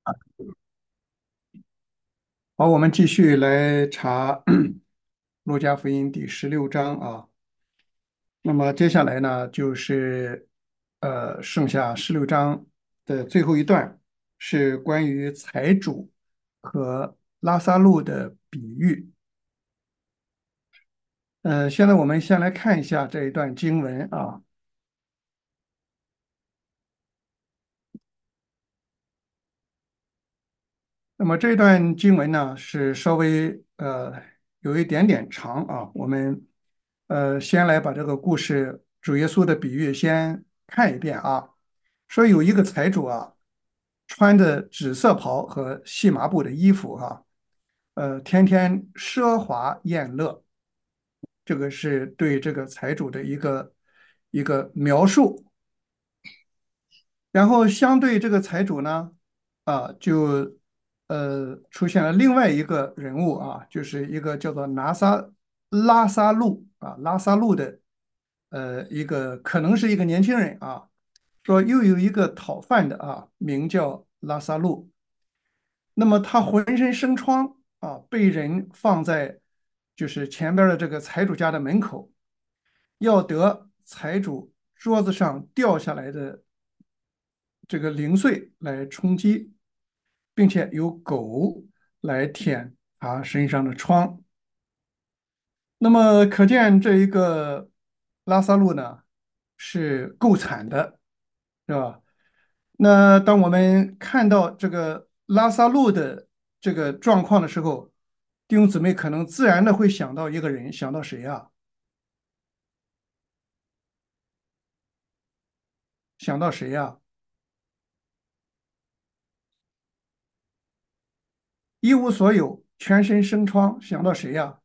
好，我们继续来查路加福音第16章啊。那么接下来呢，就是剩下16章的最后一段，是关于财主和拉撒路的比喻。现在我们先来看一下这一段经文啊。那么这段经文呢，是稍微有一点点长啊。我们先来把这个故事主耶稣的比喻先看一遍啊。说有一个财主啊，穿着紫色袍和细麻布的衣服哈、天天奢华宴乐。这个是对这个财主的一个描述。然后相对这个财主呢，就出现了另外一个人物啊，就是一个叫做拉萨路拉萨路的一个可能是一个年轻人啊。说又有一个讨饭的名叫拉萨路。那么他浑身生疮被人放在就是前边的这个财主家的门口，要得财主桌子上掉下来的这个零碎来充饥，并且有狗来舔他身上的疮。那么可见这一个拉萨路呢是够惨的，是吧？那当我们看到这个拉萨路的这个状况的时候，弟兄姊妹可能自然的会想到一个人，想到谁啊？想到谁呀？一无所有，全身生疮，想到谁呀？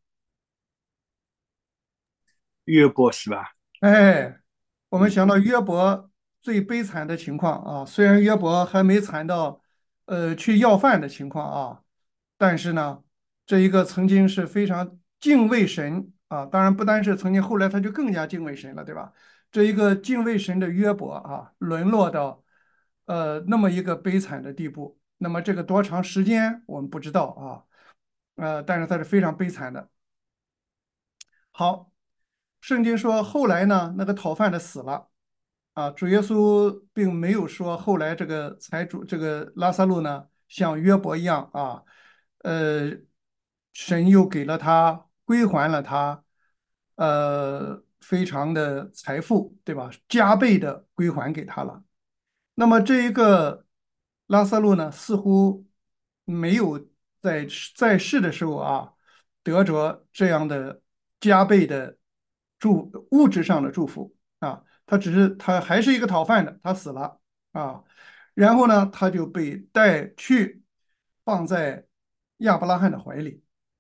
约伯是吧？ 哎，我们嗯， 想到约伯最悲惨的情况啊。虽然约伯还没惨到去要饭的情况啊，但是呢，这一个曾经是非常敬畏神啊，当然不单是曾经，后来他就更加敬畏神了，对吧？这一个敬畏神的约伯沦落到那么一个悲惨的地步。那么这个多长时间我们不知道啊，但是他是非常悲惨的。好，圣经说后来呢，那个讨饭的死了主耶稣并没有说后来这个财主这个拉萨路呢像约伯一样呃，神又给了他归还了他非常的财富，对吧？加倍的归还给他了。那么这一个拉萨路呢，似乎没有在世的时候得着这样的加倍的物质上的祝福他还是一个讨饭的，他死了啊。然后呢，他就被带去放在亚伯拉罕的怀里，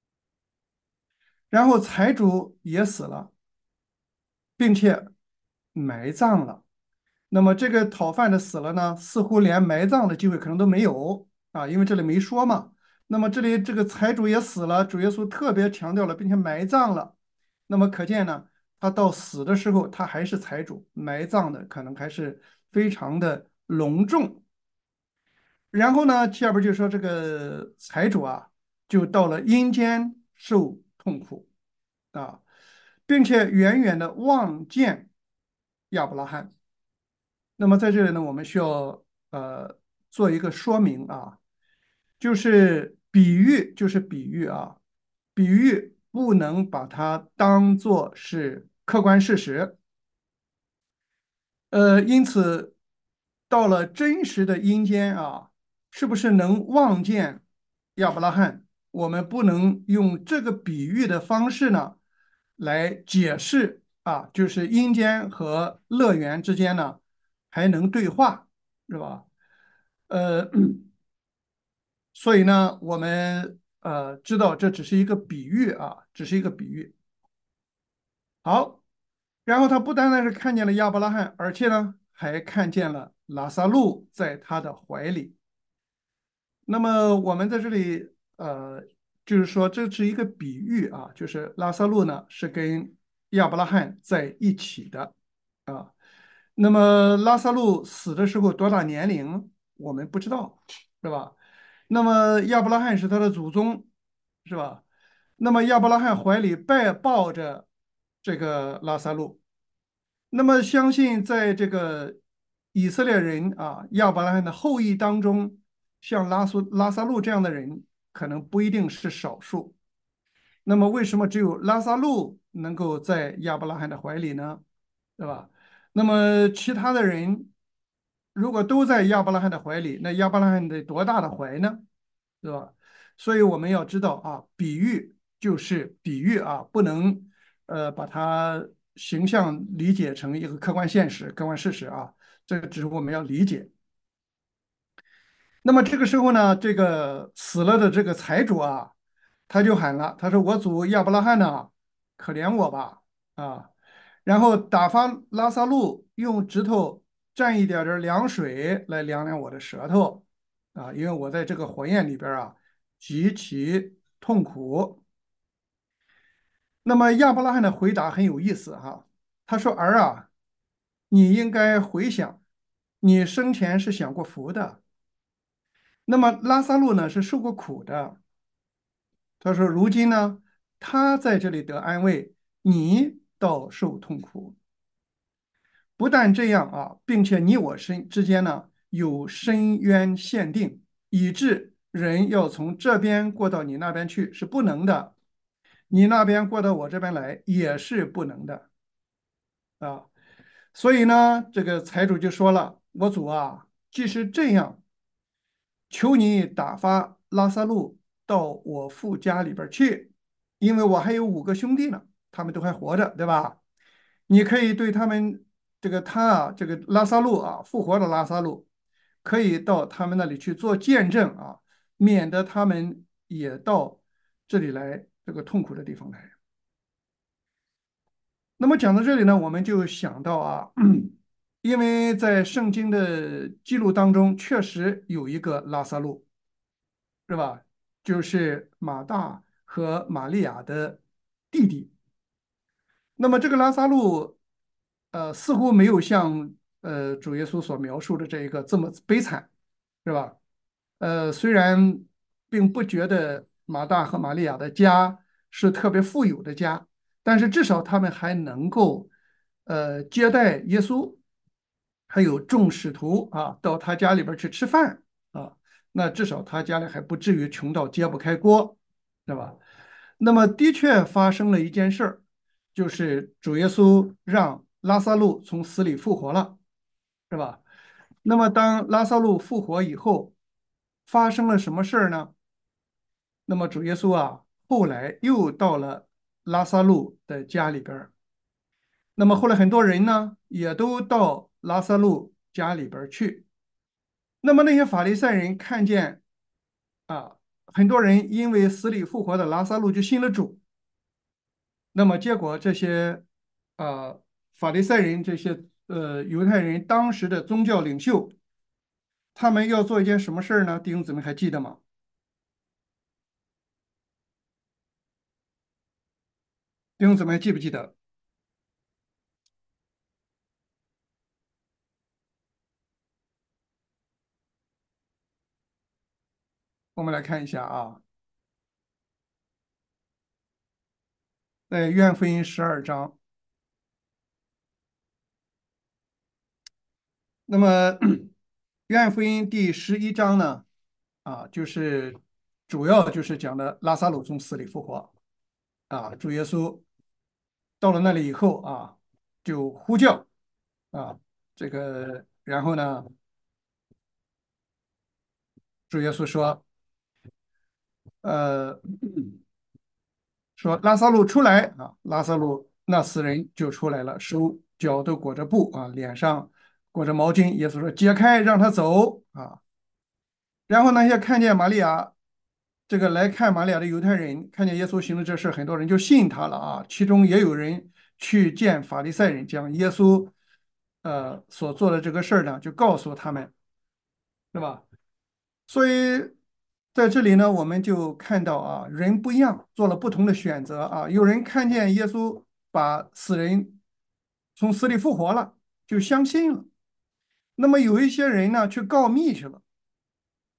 然后财主也死了，并且埋葬了。那么这个讨饭的死了呢，似乎连埋葬的机会可能都没有因为这里没说嘛。那么这里这个财主也死了，主耶稣特别强调了，并且埋葬了。那么可见呢，他到死的时候，他还是财主，埋葬的可能还是非常的隆重。然后呢，下边就说这个财主就到了阴间受痛苦啊，并且远远的望见亚伯拉罕。那么在这里呢，我们需要做一个说明就是比喻比喻不能把它当做是客观事实。因此到了真实的阴间是不是能望见亚伯拉罕？我们不能用这个比喻的方式呢来解释就是阴间和乐园之间呢还能对话，是吧？呃，所以呢，我们知道这只是一个比喻只是一个比喻。好，然后他不单单是看见了亚伯拉罕，而且呢，还看见了拉萨路在他的怀里。那么我们在这里就是说这是一个比喻就是拉萨路呢是跟亚伯拉罕在一起的啊。那么拉萨路死的时候多大年龄？ 我们不知道，是吧？那么亚伯拉罕是他的祖宗，是吧？那么亚伯拉罕怀里抱着这个拉撒路，那么相信在这个以色列人啊，亚伯拉罕的后裔当中，像拉撒路这样的人，可能不一定是少数。那么为什么只有拉萨路能够在亚伯拉罕的怀里呢？对吧？那么其他的人如果都在亚伯拉罕的怀里，那亚伯拉罕得多大的怀呢？对吧？所以我们要知道啊，比喻就是比喻啊，不能把它形象理解成一个客观现实、客观事实啊，这个只是我们要理解。那么这个时候呢，这个死了的这个财主啊，他就喊了，他说："我祖亚伯拉罕呐，可怜我吧！"啊，然后打发拉撒路用指头蘸一点点凉水来凉凉我的舌头啊，因为我在这个火焰里边啊极其痛苦。那么亚伯拉罕的回答很有意思哈，他说："儿啊，你应该回想，你生前是享过福的。那么拉萨路呢是受过苦的。他说，如今呢，他在这里得安慰，你倒受痛苦。不但这样啊，并且你我之间呢有深渊限定，以致人要从这边过到你那边去是不能的，你那边过到我这边来也是不能的啊。所以呢，这个财主就说了：我主啊，即使这样。"求你打发拉萨路到我父家里边去，因为我还有5个兄弟呢，他们都还活着，对吧？你可以对他们他啊，这个拉萨路啊，复活的拉萨路，可以到他们那里去做见证啊，免得他们也到这里来这个痛苦的地方来。那么讲到这里呢，我们就想到啊，因为在圣经的记录当中，确实有一个拉萨路。是吧？就是马大和玛利亚的弟弟。那么这个拉萨路，似乎没有像主耶稣所描述的这一个这么悲惨，是吧？虽然并不觉得马大和玛利亚的家是特别富有的家，但是至少他们还能够接待耶稣，还有众使徒啊到他家里边去吃饭啊，那至少他家里还不至于穷到揭不开锅，对吧？那么的确发生了一件事儿，就是主耶稣让拉撒路从死里复活了，是吧？那么当拉撒路复活以后，发生了什么事儿呢？那么主耶稣啊，后来又到了拉撒路的家里边儿。那么后来很多人呢，也都到拉撒路家里边儿去。那么那些法利赛人看见啊，很多人因为死里复活的拉撒路就信了主。那么结果这些啊法利赛人这些犹太人当时的宗教领袖，他们要做一件什么事儿呢？弟兄姊妹还记得吗？弟兄姊妹还记不记得？我们来看一下啊，在约翰福音12章。那么约翰福音第11章呢，就是主要就是讲的拉撒路从死里复活啊，主耶稣到了那里以后啊，就呼叫啊，然后呢，主耶稣呃，说拉撒路出来啊，拉撒路那死人就出来了，手脚都裹着布啊，脸上裹着毛巾。耶稣说："解开，让他走啊。"然后那些看见玛利亚这个来看玛利亚的犹太人，看见耶稣行了这事，很多人就信他了啊。其中也有人去见法利赛人，将耶稣所做的这个事儿呢，就告诉他们，是吧？所以在这里呢，我们就看到啊，人不一样，做了不同的选择啊。有人看见耶稣把死人从死里复活了，就相信了。那么有一些人呢，去告密去了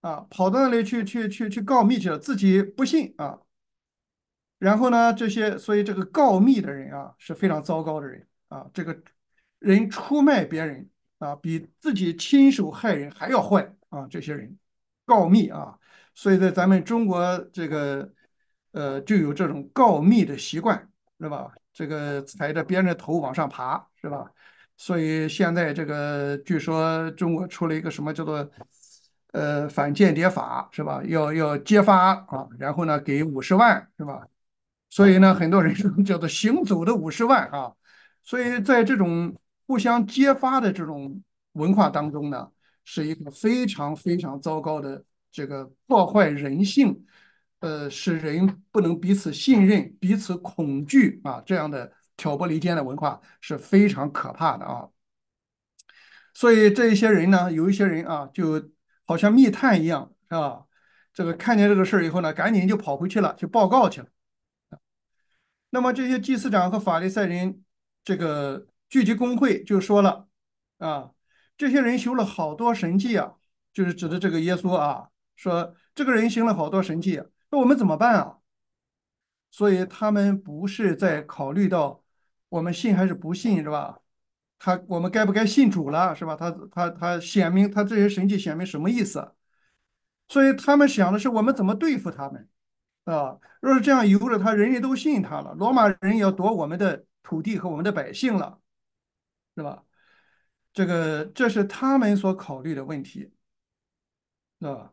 跑到那里去告密去了，自己不信啊。然后呢，所以这个告密的人啊是非常糟糕的人啊，这个人出卖别人啊，比自己亲手害人还要坏啊，这些人告密啊，所以在咱们中国这个就有这种告密的习惯，是吧？这个踩着别人的头往上爬，是吧？所以现在这个据说中国出了一个什么叫做反间谍法，是吧？要揭发啊，然后呢给50万，是吧？所以呢，很多人说叫做行走的50万啊。所以在这种互相揭发的这种文化当中呢，是一个非常非常糟糕的这个破坏人性，使人不能彼此信任、彼此恐惧啊，这样的挑拨离间的文化是非常可怕的啊。所以这一些人呢，有一些人啊，就好像密探一样，是吧？这个看见这个事儿以后呢，赶紧就跑回去了，去报告去了。那么这些祭司长和法利赛人这个聚集公会就说了啊，这些人修了好多神迹啊，就是指的这个耶稣啊，说这个人行了好多神迹啊，那我们怎么办啊？所以他们不是在考虑到我们信还是不信，是吧？我们该不该信主了，是吧？他显明他这些神迹显明什么意思？所以他们想的是我们怎么对付他们。若是这样由着他，人人都信他了，罗马人也要夺我们的土地和我们的百姓了，是吧？这是他们所考虑的问题，是吧？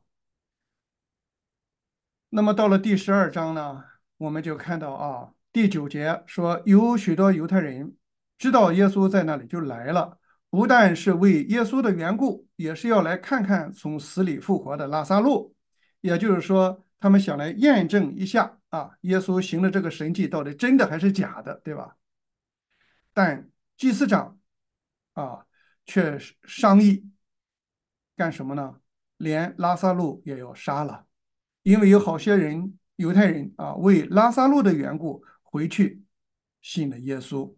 那么到了第12章呢，我们就看到啊，第9节说有许多犹太人知道耶稣在那里，就来了，不但是为耶稣的缘故，也是要来看看从死里复活的拉撒路。也就是说，他们想来验证一下啊，耶稣行的这个神迹到底真的还是假的，对吧？但祭司长啊，却商议干什么呢？连拉萨路也要杀了，因为有好些人，犹太人啊，为拉萨路的缘故回去信了耶稣。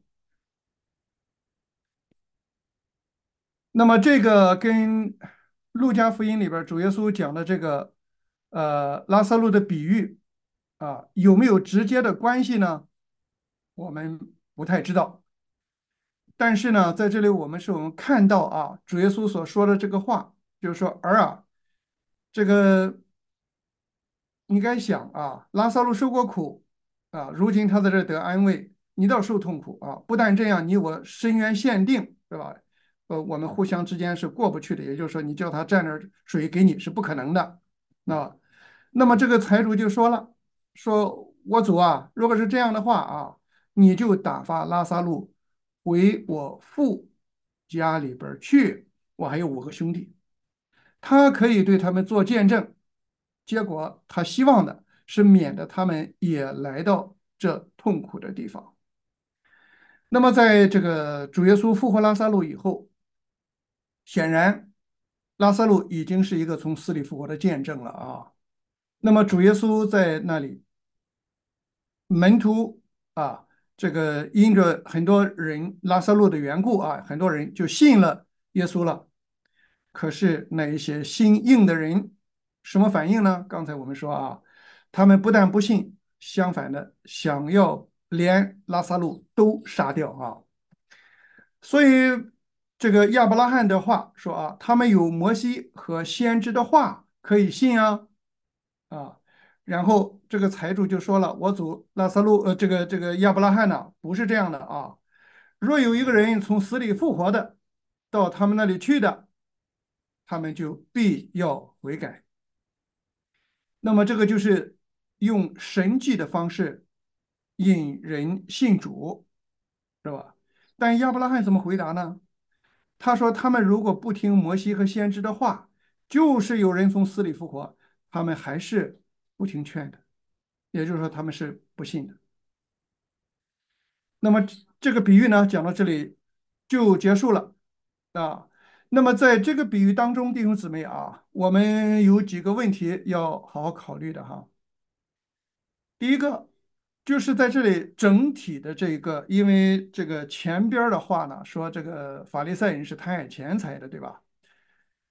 那么这个跟路加福音里边主耶稣讲的这个拉萨路的比喻啊，有没有直接的关系呢？我们不太知道。但是呢，在这里我们看到啊，主耶稣所说的这个话，就是说儿啊，这个你该想啊，拉萨路受过苦啊，如今他在这得安慰，你倒受痛苦啊！不但这样，你我深渊限定，对吧？我们互相之间是过不去的，也就是说，你叫他蘸点水给你是不可能的。那么这个财主就说了，说我主啊，如果是这样的话啊，你就打发拉萨路回我父家里边去，我还有5个兄弟。他可以对他们做见证，结果他希望的是免得他们也来到这痛苦的地方。那么，在这个主耶稣复活拉萨路以后，显然拉萨路已经是一个从死里复活的见证了啊。那么主耶稣在那里，门徒啊，这个因着很多人拉萨路的缘故啊，很多人就信了耶稣了。可是那一些心硬的人什么反应呢？刚才我们说啊，他们不但不信，相反的想要连拉萨路都杀掉啊。所以这个亚伯拉罕的话说啊，他们有摩西和先知的话可以信啊。然后这个财主就说了，我主拉萨路这个亚伯拉罕呢不是这样的啊。若有一个人从死里复活的，到他们那里去的，他们就必要悔改。那么这个就是用神迹的方式引人信主，是吧？但亚伯拉罕怎么回答呢？他说：“他们如果不听摩西和先知的话，就是有人从死里复活，他们还是不听劝的。也就是说，他们是不信的。那么这个比喻呢，讲到这里就结束了啊。那么在这个比喻当中，弟兄姊妹啊，我们有几个问题要好好考虑的哈。第一个就是在这里整体的这个，因为这个前边儿的话呢，说这个法利赛人是贪爱钱财的，对吧？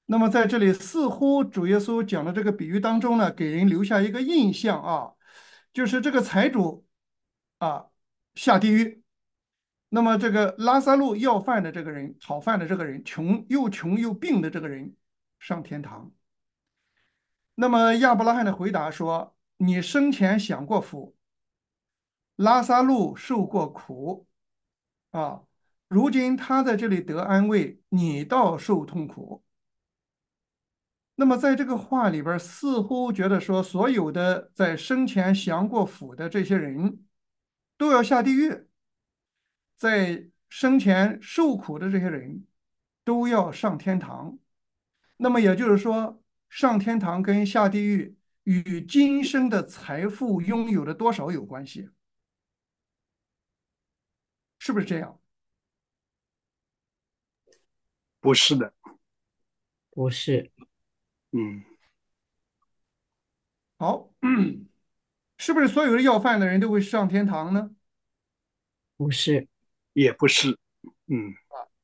那么在这里，似乎主耶稣讲的这个比喻当中呢，给人留下一个印象啊，就是这个财主啊下地狱，那么这个拉萨路要饭的这个人，讨饭的这个人，穷又病的这个人上天堂。那么亚伯拉罕的回答说：“你生前享过福，拉萨路受过苦啊，如今他在这里得安慰，你倒受痛苦。”那么在这个话里边似乎觉得说，所有的在生前享过福的这些人都要下地狱，在生前受苦的这些人都要上天堂。那么也就是说，上天堂跟下地狱与今生的财富拥有的多少有关系，是不是这样？ 不是的。 不是， 嗯， 好，是不是所有的要饭的人都会上天堂呢？ 不是， 也不是。嗯，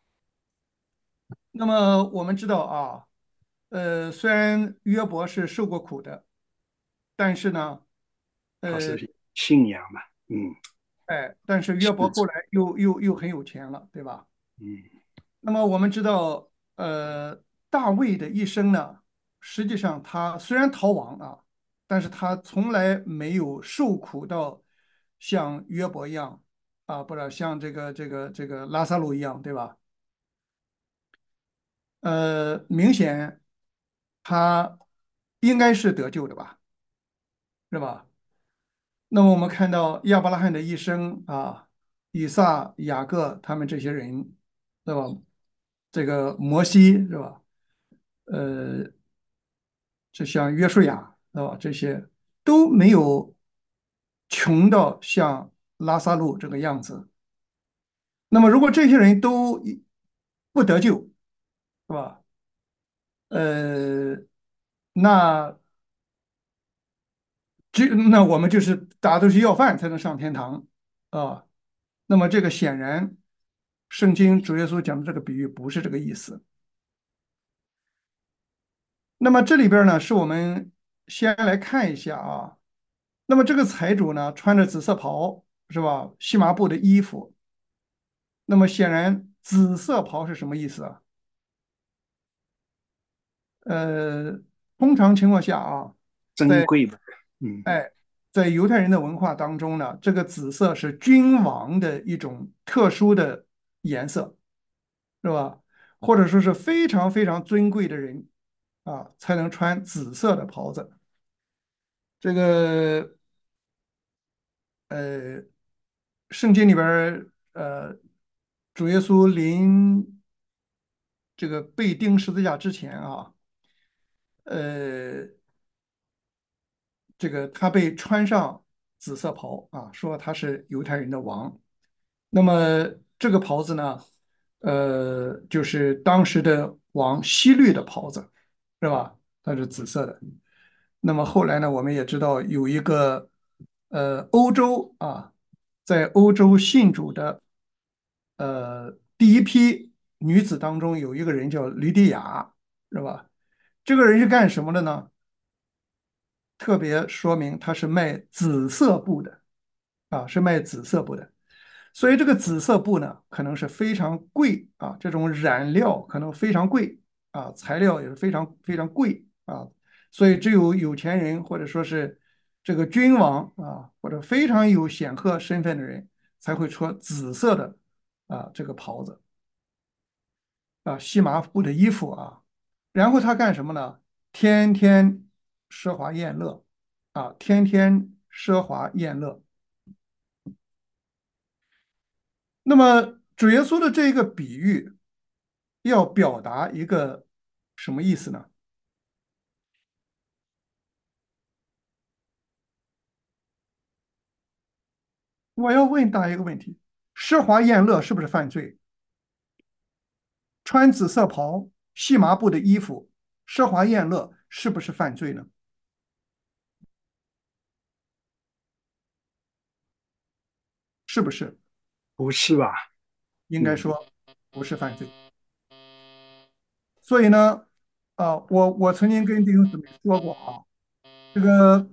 那么我们知道啊，虽然约伯是受过苦的，但是呢，呃， 他是信仰嘛。嗯， 哎，但是约伯是。 后来又很有钱了，对吧？ 嗯， 那么我们知道，大卫的一生呢，实际上他虽然逃亡啊，但是他从来没有受苦到像约伯一样啊，不是像这个拉萨路一样，对吧？明显他应该是得救的吧，是吧？那么我们看到亚伯拉罕的一生啊，以撒、雅各他们这些人，对吧？这个摩西是吧？呃，就像约书亚，对吧？这些都没有穷到像拉萨路这个样子。那么如果这些人都不得救，是吧？呃，那那我们就是大家都是要饭才能上天堂啊。那么这个显然，圣经主耶稣讲的这个比喻不是这个意思。那么这里边呢，是我们先来看一下啊。那么这个财主呢，穿着紫色袍，是吧？细麻布的衣服。那么显然，紫色袍是什么意思啊？呃，通常情况下啊，在珍贵吧。嗯， 哎，在犹太人的文化当中呢，这个紫色是君王的一种特殊的颜色，是吧？或者说是非常非常尊贵的人啊，才能穿紫色的袍子。这个圣经里边儿主耶稣临这个被钉十字架之前啊，呃，这个他被穿上紫色袍啊，说他是犹太人的王。那么这个袍子呢，就是当时的王希律的袍子，是吧？它是紫色的。那么后来呢，我们也知道有一个欧洲啊，在欧洲信主的第一批女子当中，有一个人叫吕底亚，是吧？这个人是干什么的呢？特别说明他是卖紫色布的啊，是卖紫色布的。所以这个紫色布呢，可能是非常贵啊，这种染料可能非常贵啊，材料也是非常非常贵啊，所以只有有钱人或者说是这个君王啊，或者非常有显赫身份的人才会穿紫色的这个袍子啊，细麻布的衣服啊，然后他干什么呢？天天奢华宴乐啊，天天奢华宴乐。那么主耶稣的这个比喻要表达一个什么意思呢？我要问大家一个问题：奢华宴乐是不是犯罪？穿紫色袍、细麻布的衣服，奢华宴乐是不是犯罪呢？是不是？ 不是吧？嗯， 应该说不是犯罪。所以呢， 我曾经跟弟兄姊妹说过啊，这个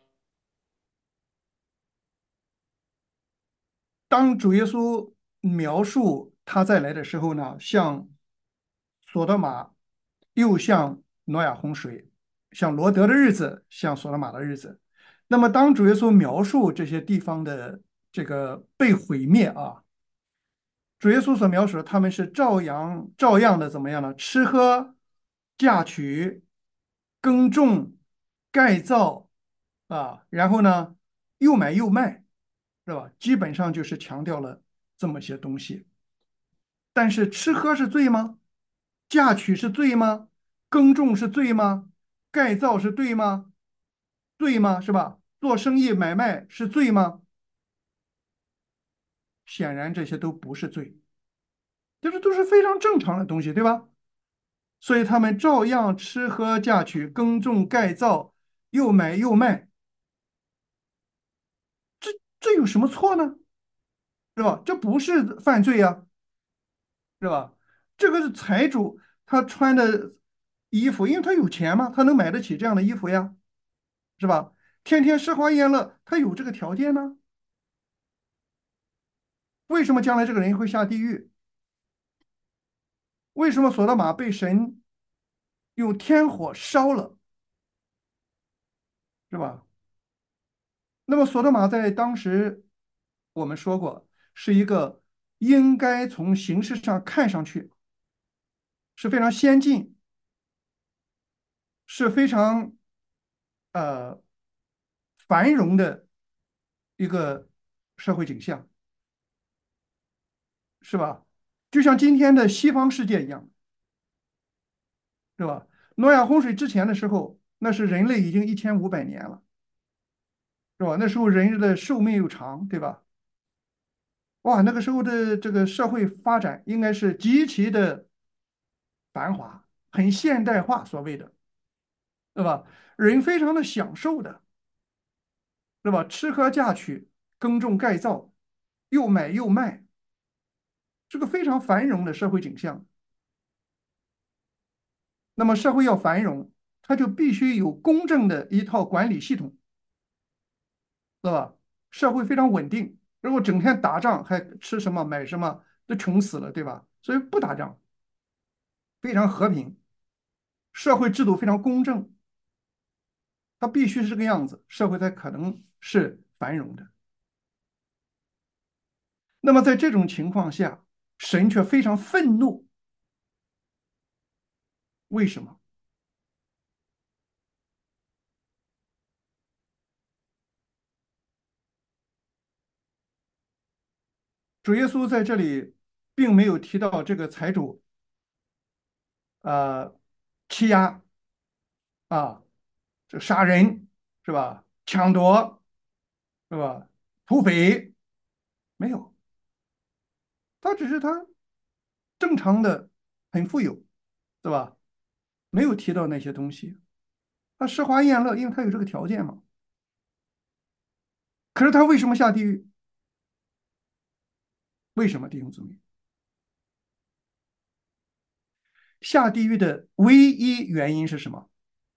当主耶稣描述他再来的时候呢，像索多玛，又像挪亚洪水，像罗德的日子，像索多玛的日子。那么，当主耶稣描述这些地方的这个被毁灭啊，主耶稣所描述的，他们是照样的怎么样呢？吃喝、嫁娶、耕种、盖造啊，然后呢，又买又卖，是吧？基本上就是强调了这么些东西。但是吃喝是罪吗？嫁娶是罪吗？耕种是罪吗？盖造是对吗？罪吗？是吧？做生意买卖是罪吗？显然这些都不是罪，这都是非常正常的东西，对吧？所以他们照样吃喝嫁娶、耕种盖造，又买又卖，这有什么错呢？是吧？这不是犯罪呀，是吧？这个是财主他穿的衣服，因为他有钱嘛，他能买得起这样的衣服呀，是吧？天天吃喝宴乐，他有这个条件呢。为什么将来这个人会下地狱？为什么索多玛被神用天火烧了，是吧？那么索多玛在当时，我们说过，是一个应该从形式上看上去是非常先进，是非常呃繁荣的一个社会景象，是吧？就像今天的西方世界一样，是吧？诺亚洪水之前的时候，那是人类已经1500年了，是吧？那时候人的寿命又长，对吧？哇，那个时候的这个社会发展应该是极其的繁华，很现代化，所谓的，对吧？人非常的享受的，对吧？吃喝嫁娶、耕种盖造，又买又卖，是个非常繁荣的社会景象。那么社会要繁荣，它就必须有公正的一套管理系统，对吧？社会非常稳定，如果整天打仗，还吃什么买什么，都穷死了，对吧？所以不打仗，非常和平，社会制度非常公正，它必须是这个样子，社会才可能是繁荣的。那么在这种情况下，神却非常愤怒，为什么？主耶稣在这里并没有提到这个财主欺压啊，这杀人是吧？抢夺是吧？土匪没有，他只是他正常的很富有，对吧？没有提到那些东西。他奢华宴乐，因为他有这个条件嘛。可是他为什么下地狱？为什么弟兄姊妹？下地狱的唯一原因是什么？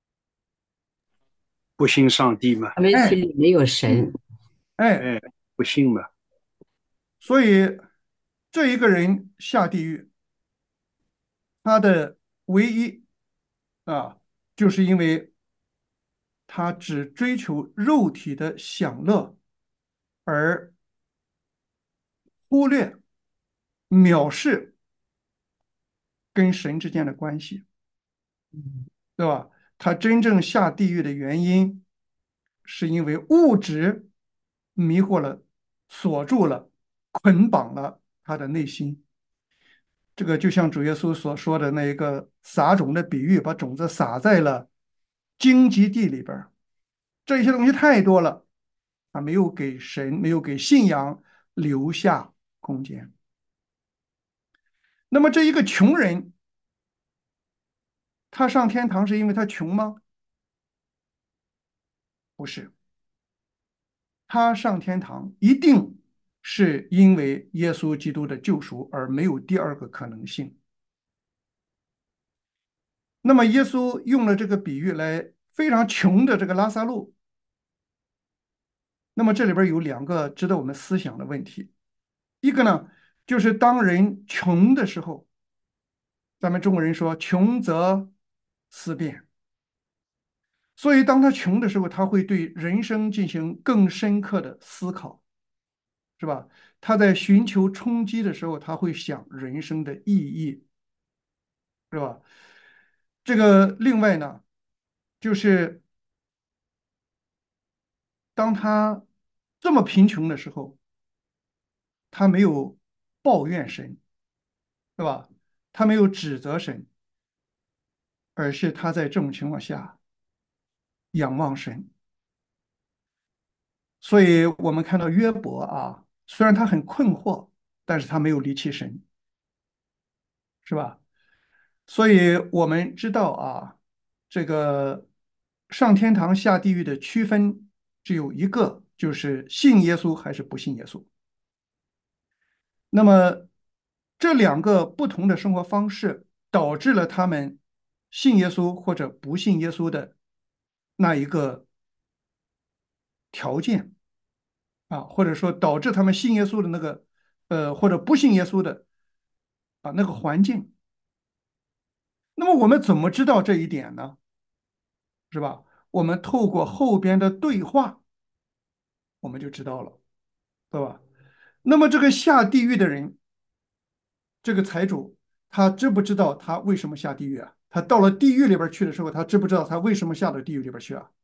不信上帝嘛， 他们心哎里没有神。 哎， 哎，不信嘛， 所以这一个人下地狱，他的唯一啊，就是因为他只追求肉体的享乐，而忽略、藐视跟神之间的关系， 嗯对吧？他真正下地狱的原因，是因为物质迷惑了、锁住了、捆绑了他的内心。这个就像主耶稣所说的那一个撒种的比喻，把种子撒在了荆棘地里边儿，这些东西太多了，他没有给神，没有给信仰留下空间。那么这一个穷人，他上天堂是因为他穷吗？不是，他上天堂一定是因为耶稣基督的救赎，而没有第二个可能性。 那么耶稣用了这个比喻来非常穷的这个拉萨路。那么这里边有两个值得我们思想的问题。一个呢，就是当人穷的时候，咱们中国人说"穷则思变"，所以当他穷的时候，他会对人生进行更深刻的思考，是吧？他在寻求冲击的时候，他会想人生的意义，是吧？这个另外呢，就是当他这么贫穷的时候，他没有抱怨神，是吧？他没有指责神，而是他在这种情况下仰望神。所以我们看到约伯啊，虽然他很困惑，但是他没有离弃神，是吧？所以我们知道啊，这个上天堂下地狱的区分只有一个，就是信耶稣还是不信耶稣。那么这两个不同的生活方式，导致了他们信耶稣或者不信耶稣的那一个条件啊，或者说导致他们信耶稣的那个或者不信耶稣的那个环境。那么我们怎么知道这一点呢？是吧？我们透过后边的对话，我们就知道了，对吧？那么这个下地狱的人，这个财主，他知不知道他为什么下地狱啊？他到了地狱里边去的时候，他知不知道他为什么下到地狱里边去啊？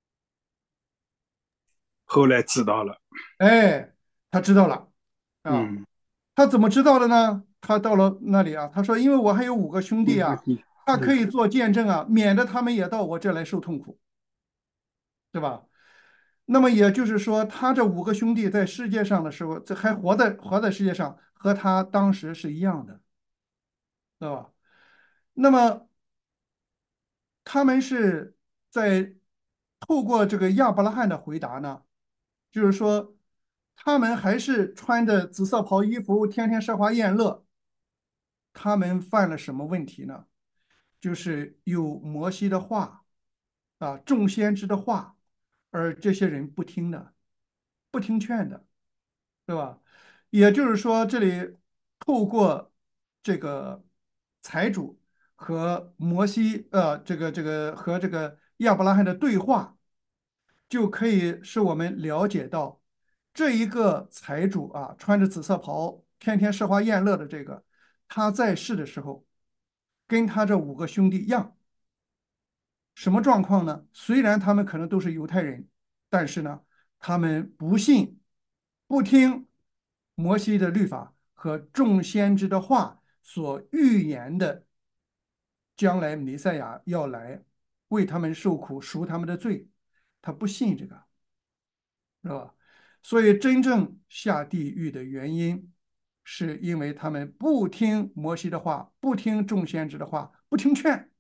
后来知道了。 哎，他知道了啊。 嗯， 他怎么知道的呢？他到了那里啊，他说：“因为我还有5个兄弟啊， 五个地，嗯， 他可以做见证啊，免得他们也到我这来受痛苦，对吧？”那么也就是说，他这5个兄弟在世界上的时候，这还活在世界上，和他当时是一样的，对吧？那么他们是在透过这个亚伯拉罕的回答呢，就是说他们还是穿着紫色袍衣服，天天奢华宴乐。他们犯了什么问题呢？就是有摩西的话众先知的话，而这些人不听的，不听劝的，对吧？也就是说，这里透过这个财主和摩西，这个和这个亚伯拉罕的对话，就可以使我们了解到，这一个财主啊，穿着紫色袍，天天奢华宴乐的这个，他在世的时候，跟他这5个兄弟一样，什么状况呢？虽然他们可能都是犹太人，但是呢，他们不信、不听摩西的律法和众先知的话所预言的，将来弥赛亚要来为他们受苦、赎他们的罪，他不信这个，是吧？所以真正下地狱的原因，是因为他们不听摩西的话，不听众先知的话，不听劝，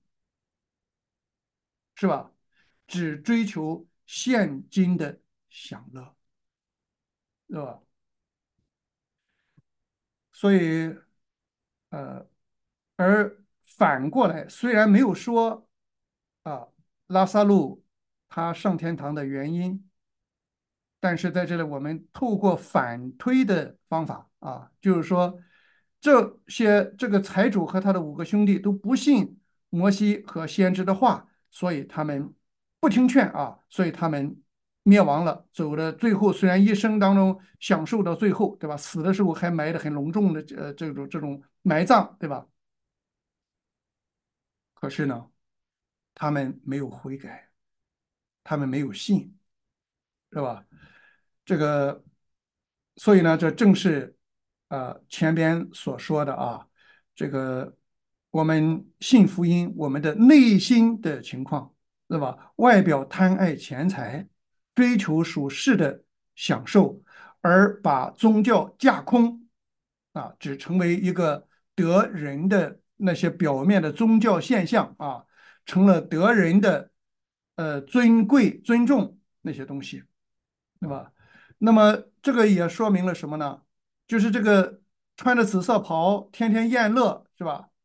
是吧？只追求现今的享乐，是吧？所以，呃，而反过来，虽然没有说啊，拉萨路他上天堂的原因，但是在这里，我们透过反推的方法就是说，这个财主和他的5个兄弟都不信摩西和先知的话，所以他们不听劝所以他们灭亡了。走的最后，虽然一生当中享受到最后，对吧？死的时候还埋的很隆重的这种埋葬，对吧？可是呢，他们没有悔改，他们没有信，是吧？这个，所以呢，这正是前边所说的这个我们信福音，我们的内心的情况，对吧？外表贪爱钱财，追求属世的享受，而把宗教架空只成为一个得人的那些表面的宗教现象成了得人的尊贵尊重那些东西。对吧？那么这个也说明了什么呢？就是这个穿着紫色袍，天天宴乐，是吧？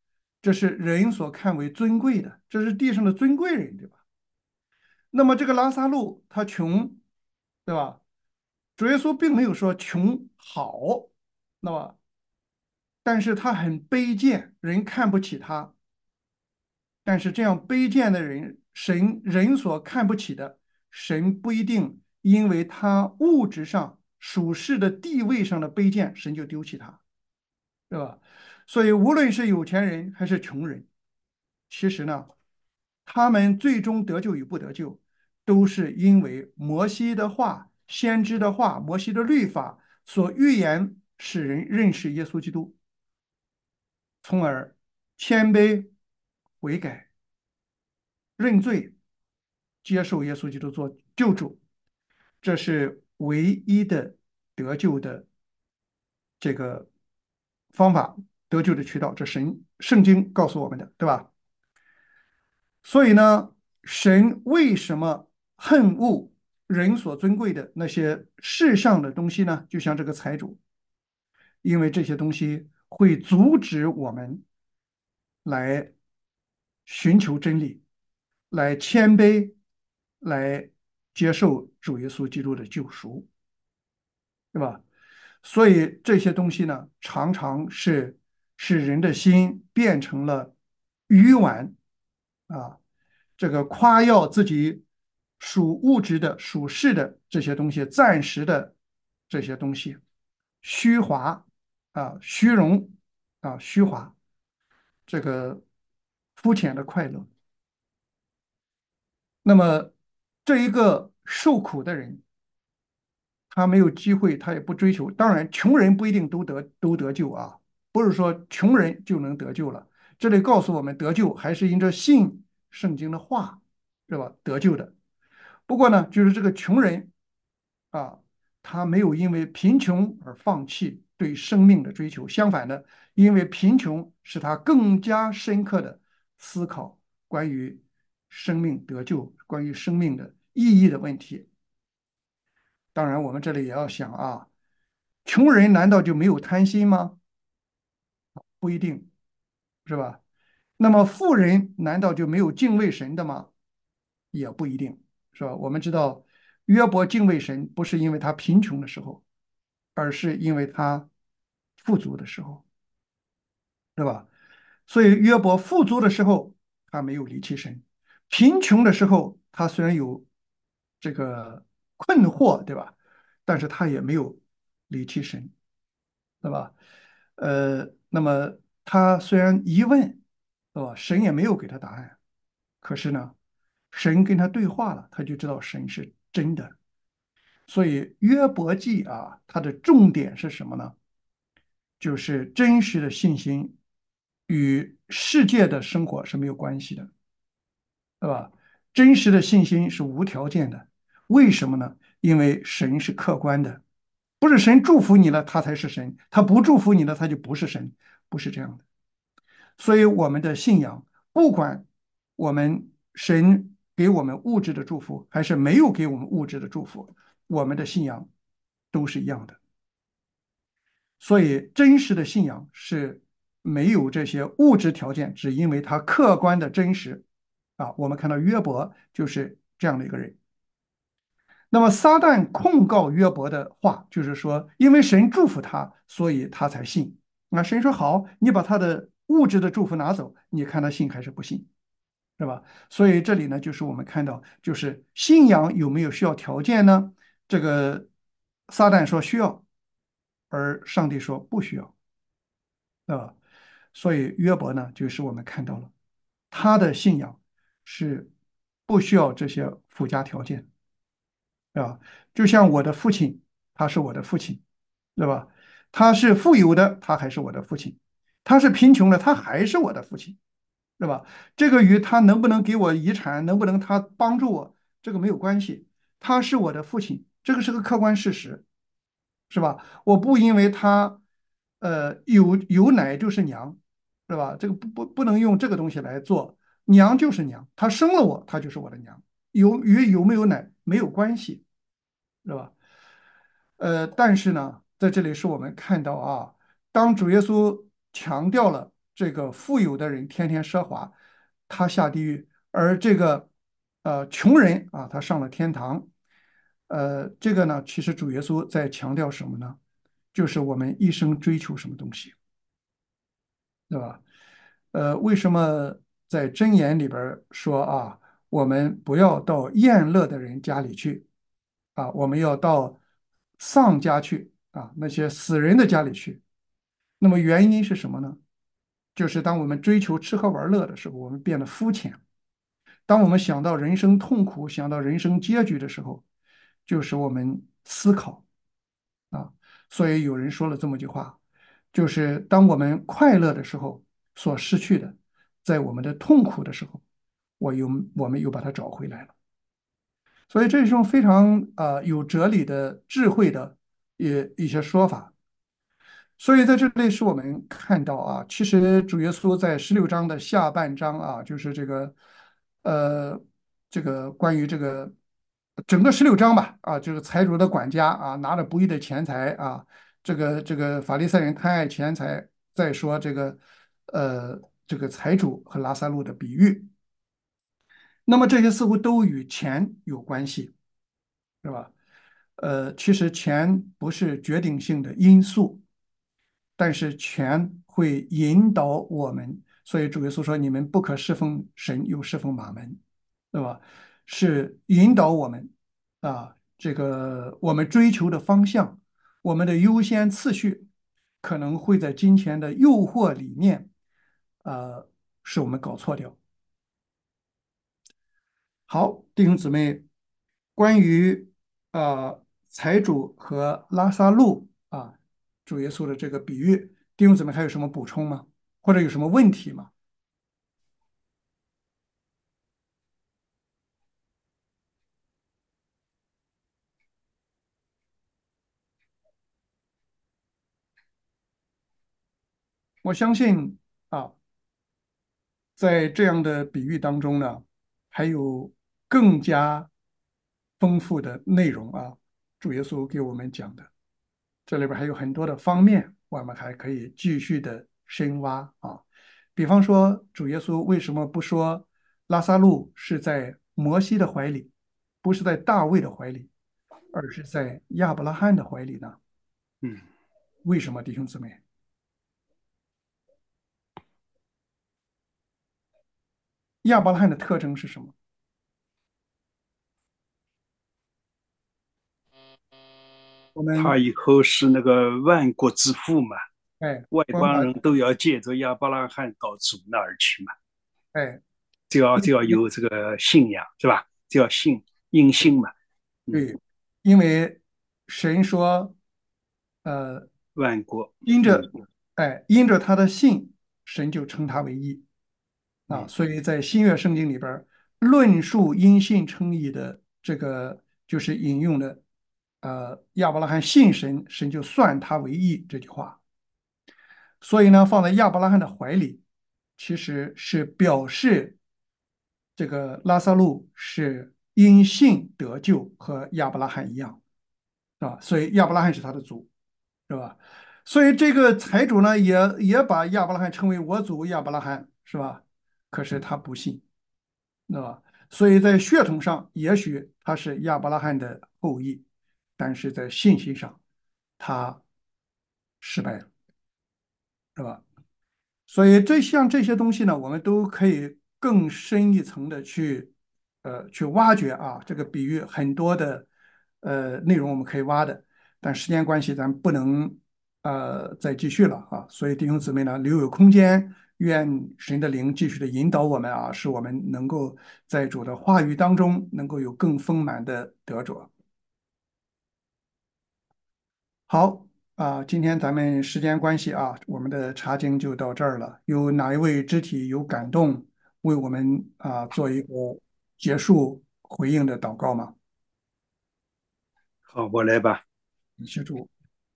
这是人所看为尊贵的，这是地上的尊贵人，对吧？那么这个拉萨路他穷，对吧？主耶稣并没有说穷好，那么但是他很卑贱，人看不起他。但是这样卑贱的人，人所看不起的，神不一定因为他物质上属世的地位上的卑贱，神就丢弃他，对吧？所以无论是有钱人还是穷人，其实呢，他们最终得救与不得救，都是因为摩西的话、先知的话、摩西的律法所预言，使人认识耶稣基督，从而谦卑悔改。认罪，接受耶稣基督做救主，这是唯一的得救的这个方法，得救的渠道。这圣经告诉我们的，对吧？所以呢，神为什么恨恶人所尊贵的那些世上的东西呢？就像这个财主，因为这些东西会阻止我们来寻求真理，来谦卑，来接受主耶稣基督的救赎，对吧？所以这些东西呢，常常是使人的心变成了愚顽啊，这个夸耀自己属物质的、属世的这些东西，暂时的这些东西，虚华虚荣虚华，这个肤浅的快乐。那么这一个受苦的人，他没有机会，他也不追求。当然，穷人不一定都得救啊，不是说穷人就能得救了。这里告诉我们，得救还是因着信圣经的话，是吧？得救的。不过呢，就是这个穷人啊，他没有因为贫穷而放弃对生命的追求，相反的，因为贫穷使他更加深刻的思考关于生命得救、关于生命的意义的问题。当然，我们这里也要想啊，穷人难道就没有贪心吗？不一定，是吧？那么富人难道就没有敬畏神的吗？也不一定，是吧？我们知道约伯敬畏神，不是因为他贫穷的时候，而是因为他富足的时候，对吧？所以约伯富足的时候，他没有离弃神；贫穷的时候，他虽然有这个困惑，对吧？但是他也没有离弃神。对吧？那么他虽然疑问，对吧？神也没有给他答案，可是呢，神跟他对话了，他就知道神是真的。所以约伯记啊，它的重点是什么呢？就是真实的信心与世界的生活是没有关系的，对吧？真实的信心是无条件的，为什么呢？因为神是客观的，不是神祝福你了，他才是神；他不祝福你了，他就不是神，不是这样的。所以我们的信仰，不管我们神给我们物质的祝福，还是没有给我们物质的祝福，我们的信仰都是一样的。所以真实的信仰是没有这些物质条件，只因为它客观的真实我们看到约伯就是这样的一个人。那么撒旦控告约伯的话，就是说，因为神祝福他，所以他才信。那神说好，你把他的物质的祝福拿走，你看他信还是不信，是吧？所以这里呢，就是我们看到，就是信仰有没有需要条件呢？这个撒旦说需要，而上帝说不需要，啊。所以约伯呢，就是我们看到了他的信仰是不需要这些附加条件。啊，就像我的父亲，他是我的父亲，对吧？他是富有的，他还是我的父亲；他是贫穷的，他还是我的父亲，对吧？这个与他能不能给我遗产，能不能他帮助我，这个没有关系。他是我的父亲，这个是个客观事实，是吧？我不因为他有奶就是娘，是吧？这个不能用这个东西来做，娘就是娘，她生了我，她就是我的娘，与有没有奶没有关系。是吧？但是呢，在这里是我们看到啊，当主耶稣强调了这个富有的人天天奢华，他下地狱，而这个穷人啊，他上了天堂。这个呢，其实主耶稣在强调什么呢？就是我们一生追求什么东西，对吧？为什么在箴言里边儿说啊，我们不要到宴乐的人家里去啊，我们要到丧家去啊，那些死人的家里去。那么原因是什么呢？就是当我们追求吃喝玩乐的时候，我们变得肤浅；当我们想到人生痛苦、想到人生结局的时候，就是我们思考啊。所以有人说了这么句话，就是当我们快乐的时候所失去的，在我们的痛苦的时候，我们又把它找回来了。所以这是一种非常有哲理的智慧的一些说法。所以在这里是我们看到啊，其实主耶稣在16章的下半章啊，就是呃这个关于这个整个16章吧啊，这个财主的管家啊，拿着不义的钱财啊，这个法利赛人贪爱钱财，再说呃这个财主和拉萨路的比喻，那么这些似乎都与钱有关系，是吧？其实钱不是决定性的因素。但是钱会引导我们，所以主耶稣说：“你们不可侍奉神，又侍奉马门，对吧？”是引导我们啊，这个我们追求的方向，我们的优先次序，可能会在金钱的诱惑里面，使我们搞错掉。好，弟兄姊妹，关于财主和拉撒路啊，主耶稣的这个比喻，弟兄姊妹还有什么补充吗？或者有什么问题吗？我相信啊，在这样的比喻当中呢，还有更加丰富的内容啊，主耶稣给我们讲的，这里边还有很多的方面，我们还可以继续的深挖啊。比方说，主耶稣为什么不说拉萨路是在摩西的怀里，不是在大卫的怀里，而是在亚伯拉罕的怀里呢？ 嗯， 为什么，弟兄姊妹？亚伯拉罕的特征是什么？我们他以后是那个万国之父嘛， 哎， 外我们把邦人都要借着亚伯拉罕到主那儿去嘛， 哎， 就要有这个信仰是吧？就要因信嘛，嗯， 对，因为神说，呃， 万国， 因着嗯因着他的信，神就称他为义啊。 嗯， 所以在新约圣经里边儿论述因信称义的这个，就是引用的亚伯拉罕信神，神就算他为义这句话。所以呢，放在亚伯拉罕的怀里，其实是表示这个拉萨路是因信得救，和亚伯拉罕一样，是吧？所以亚伯拉罕是他的祖，是吧？所以这个财主呢，也把亚伯拉罕称为我祖亚伯拉罕，是吧？可是他不信，对吧？所以在血统上，也许他是亚伯拉罕的后裔，但是在信心上，他失败了，是吧？所以像这些东西呢，我们都可以更深一层的去挖掘啊。这个比喻很多的内容我们可以挖的，但时间关系，咱不能再继续了啊。所以弟兄姊妹呢，留有空间，愿神的灵继续的引导我们啊，使我们能够在主的话语当中能够有更丰满的得着。好今天咱们时间关系啊，我们的查经就到这儿了。有哪一位肢体有感动，为我们做一个结束回应的祷告吗？ 好，我来吧。 你协助。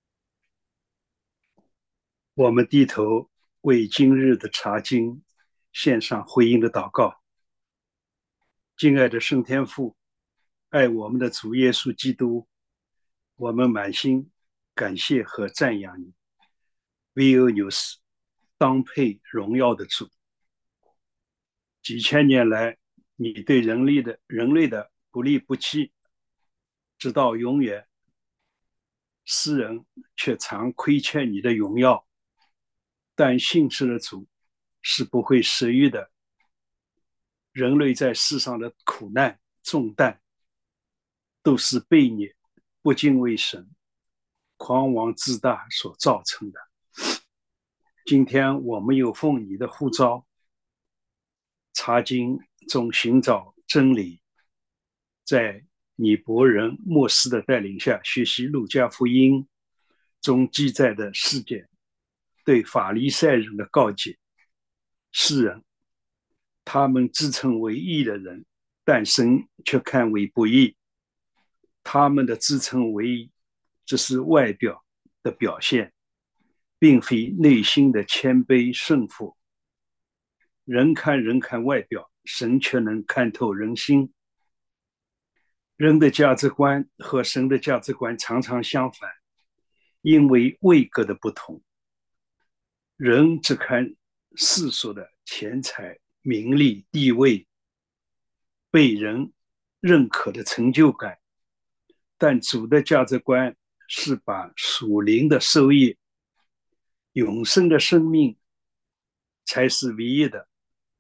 我们低头为今日的查经献上回应的祷告。敬爱的圣天父，爱我们的主耶稣基督，我们满心感谢和赞扬你。唯有 news 当配荣耀的主。几千年来，你对人类的不离不弃，直到永远。世人却常亏欠你的荣耀，但信实的主是不会失约的。人类在世上的苦难重担，都是被你不敬畏神、狂妄自大所造成的。今天我们有奉你的呼召，查经中寻找真理，在你伯人牧师的带领下，学习路加福音中记载的事件，对法利赛人的告诫。世人，他们自称为义的人，但神却看为不义。他们的自称为义，只是外表的表现，并非内心的谦卑顺服。人看外表，神却能看透人心。人的价值观和神的价值观常常相反，因为位格的不同。人只看世俗的钱财、名利、地位，被人认可的成就感，但主的价值观是把属灵的收益、永生的生命才是唯一的、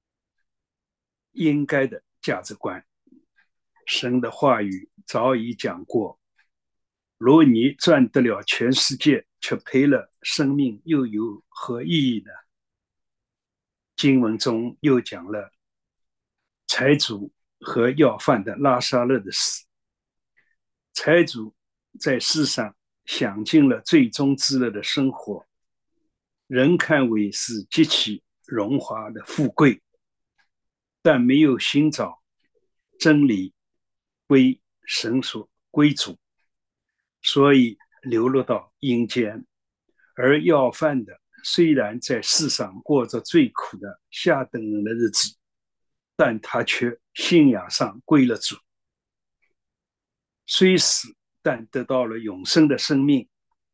应该的价值观。神的话语早已讲过，如你赚得了全世界，却赔了生命，又有何意义呢？经文中又讲了财主和要饭的拉撒勒的事。财主在世上享尽了最终之乐的生活，人看为是极其荣华的富贵，但没有寻找真理归神所归主，所以流落到阴间。而要饭的虽然在世上过着最苦的下等人的日子，但他却信仰上归了主，虽死但得到了永生的生命。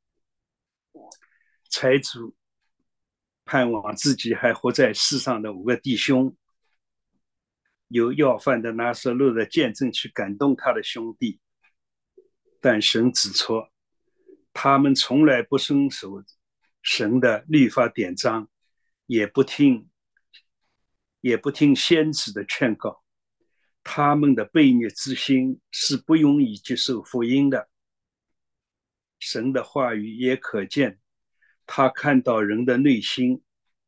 财主盼望自己还活在世上的5个弟兄，由要饭的拿撒勒的见证去感动他的兄弟，但神指出，他们从来不遵守神的律法典章，也不听先知的劝告。他们的悖逆之心是不容易接受福音的。神的话语也可见，他看到人的内心。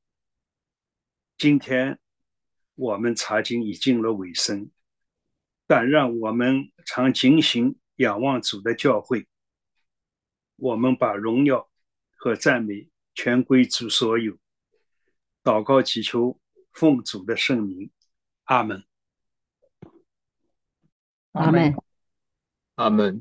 今天我们查经已进了尾声，但让我们常警醒仰望主的教诲。我们把荣耀和赞美全归主所有。祷告祈求奉主的圣名，阿们。 阿门。 阿门。 阿门。